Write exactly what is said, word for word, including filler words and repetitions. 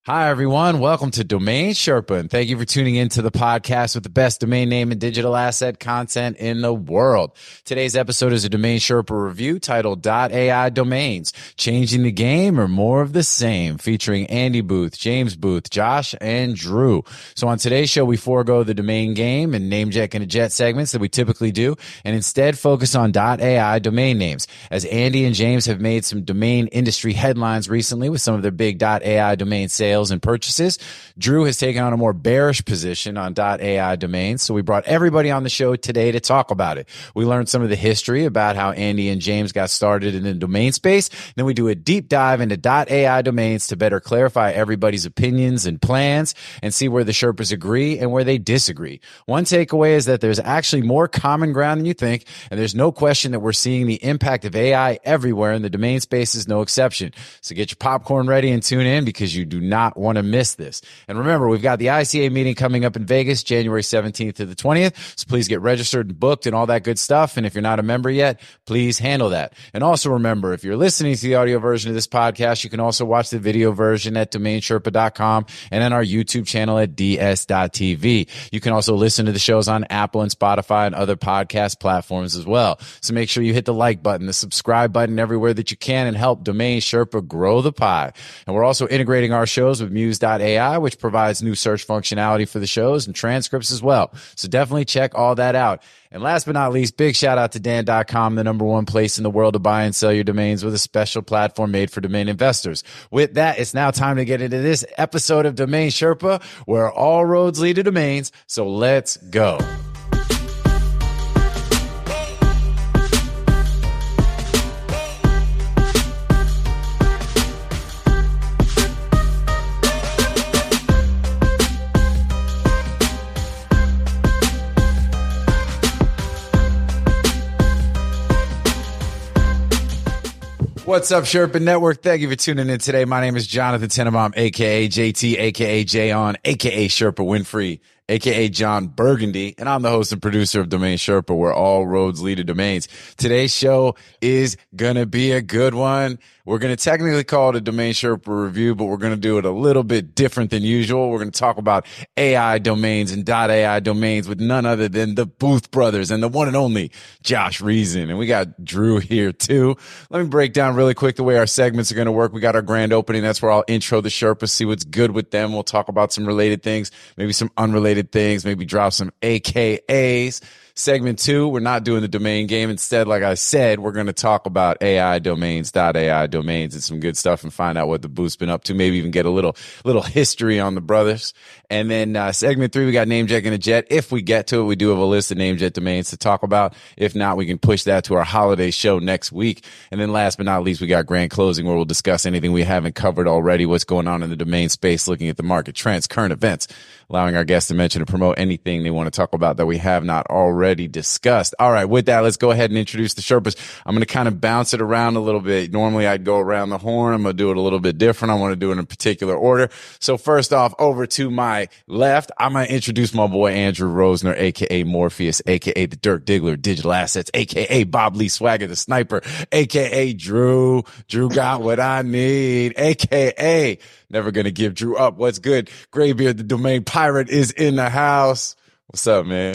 Hi, everyone. Welcome to Domain Sherpa, and thank you for tuning in to the podcast with the best domain name and digital asset content in the world. Today's episode is a Domain Sherpa review titled .A I Domains, Changing the Game or More of the Same, featuring Andy Booth, James Booth, Josh, and Drew. So on today's show, we forego the domain game and name check and a jet segments that we typically do, and instead focus on .A I domain names, as Andy and James have made some domain industry headlines recently with some of their big .A I domain sales and purchases. Drew has taken on a more bearish position on .A I domains, so we brought everybody on the show today to talk about it. We learned some of the history about how Andy and James got started in the domain space. Then we do a deep dive into .A I domains to better clarify everybody's opinions and plans and see where the Sherpas agree and where they disagree. One takeaway is that there's actually more common ground than you think, and there's no question that we're seeing the impact of A I everywhere, and the domain space is no exception. So get your popcorn ready and tune in, because you do not want to miss this. And remember, we've got the I C A meeting coming up in Vegas, January seventeenth to the twentieth. So please get registered and booked and all that good stuff. And if you're not a member yet, please handle that. And also remember, if you're listening to the audio version of this podcast, you can also watch the video version at domain sherpa dot com and on our YouTube channel at d s dot t v. You can also listen to the shows on Apple and Spotify and other podcast platforms as well. So make sure you hit the like button, the subscribe button everywhere that you can, and help Domain Sherpa grow the pie. And we're also integrating our shows with Muse dot A I, which provides new search functionality for the shows and transcripts as well. So definitely check all that out. And last but not least, big shout out to Dan dot com, the number one place in the world to buy and sell your domains, with a special platform made for domain investors. With that, it's now time to get into this episode of Domain Sherpa, where all roads lead to domains. So let's go. What's up, Sherpa Network? Thank you for tuning in today. My name is Jonathan Tenenbaum, a k a. J T, a k a. J-On, a k a. Sherpa Winfrey, a k a. John Burgundy, and I'm the host and producer of Domain Sherpa, where all roads lead to domains. Today's show is gonna be a good one. We're going to technically call it a Domain Sherpa review, but we're going to do it a little bit different than usual. We're going to talk about A I domains and .A I domains with none other than the Booth brothers and the one and only Josh Reason. And we got Drew here too. Let me break down really quick the way our segments are going to work. We got our grand opening. That's where I'll intro the Sherpas, see what's good with them. We'll talk about some related things, maybe some unrelated things, maybe drop some A K As. Segment two, we're not doing the domain game. Instead, like I said, we're going to talk about A I domains, .A I domains, and some good stuff, and find out what the Booth's been up to. Maybe even get a little little history on the brothers. And then uh, segment three, we got name check and a jet. If we get to it, we do have a list of name jet domains to talk about. If not, we can push that to our holiday show next week. And then last but not least, we got grand closing, where we'll discuss anything we haven't covered already, what's going on in the domain space, looking at the market trends, current events, allowing our guests to mention and promote anything they want to talk about that we have not already discussed. All right, with that, let's go ahead and introduce the Sherpas. I'm going to kind of bounce it around a little bit. Normally, I'd go around the horn. I'm going to do it a little bit different. I want to do it in a particular order. So first off, over to my left, I'm going to introduce my boy Andrew Rosner, a k a. Morpheus, a k a the Dirk Diggler, Digital Assets, a k a. Bob Lee Swagger, the Sniper, a k a. Drew. Drew got what I need, a k a. Never going to give Drew up. What's good? Graybeard, the domain pirate, is in the house. What's up, man?